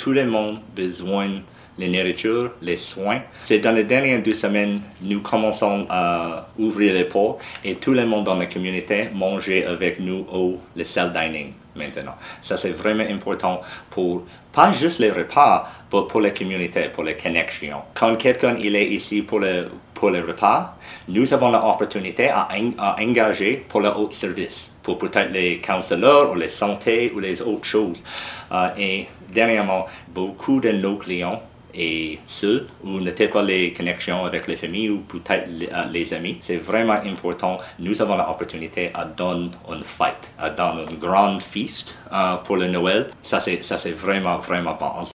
tout le monde a besoin de la nourriture, les soins. C'est dans les dernières 2 semaines, nous commençons à ouvrir les portes et tout le monde dans la communauté mangeait avec nous au le salle dining maintenant. Ça, c'est vraiment important pour, pas juste les repas, mais pour la communauté, pour les connexions. Quand quelqu'un il est ici pour le repas, nous avons l'opportunité à engager pour le autre service, pour peut-être les counselors ou les santé ou les autres choses. Et dernièrement, beaucoup de nos clients et seuls ou n'étaient pas les connexions avec les familles ou peut-être les amis. C'est vraiment important. Nous avons l'opportunité à donner une fête, à donner une grande feast pour le Noël. Ça c'est vraiment, vraiment bon.